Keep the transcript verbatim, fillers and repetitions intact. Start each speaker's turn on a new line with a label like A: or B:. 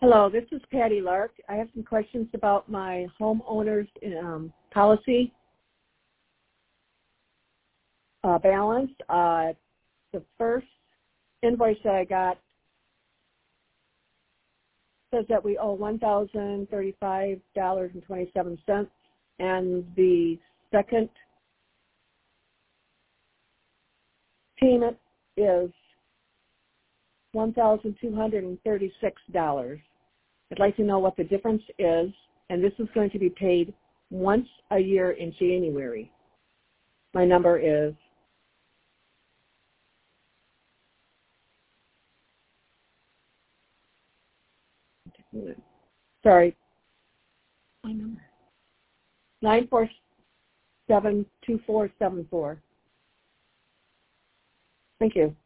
A: Hello, this is Patty Lark. I have some questions about my homeowner's um, policy uh, balance. Uh, the first invoice that I got says that we owe one thousand thirty-five dollars and twenty-seven cents, and the second payment is one thousand two hundred thirty-six dollars. I'd like to know what the difference is, and this is going to be paid once a year in January. My number is sorry, my number nine four seven two four seven four. Thank you.